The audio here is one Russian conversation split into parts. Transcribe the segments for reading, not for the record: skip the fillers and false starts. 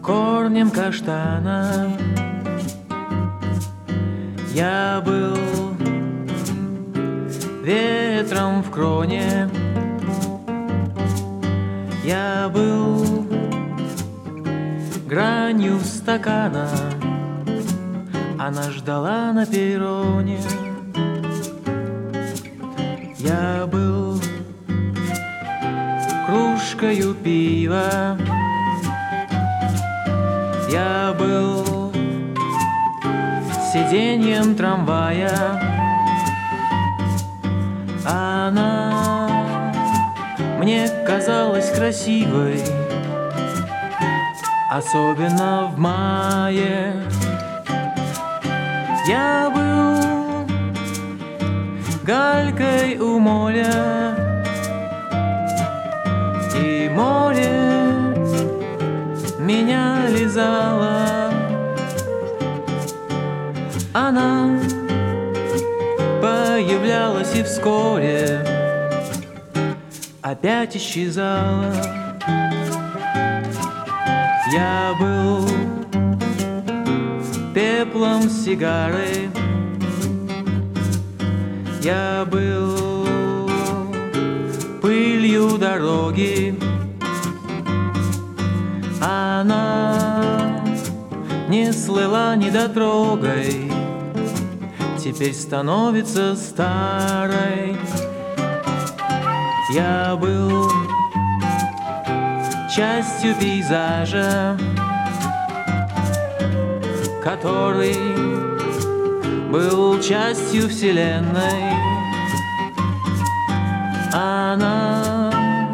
корнем каштана. Я был ветром в кроне. Я был гранью стакана. Она ждала на перроне. Я был кружкою пива. Я был сиденьем трамвая. Она мне казалась красивой, особенно в мае. Я был галькой у моря, и море меня лизало. Она появлялась и вскоре опять исчезала. Я был пеплом сигары. Я был пылью дороги. Она не слыла недотрогой, теперь становится старой. Я был частью пейзажа, который был частью вселенной. Она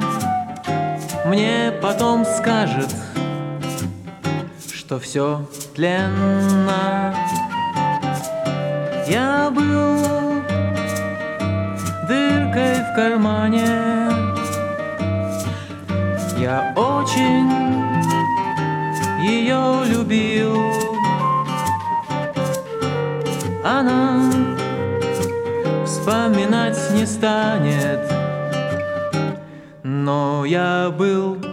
мне потом скажет, что все тленно. Я был дыркой в кармане. Я очень ее любил. Она вспоминать не станет, но я был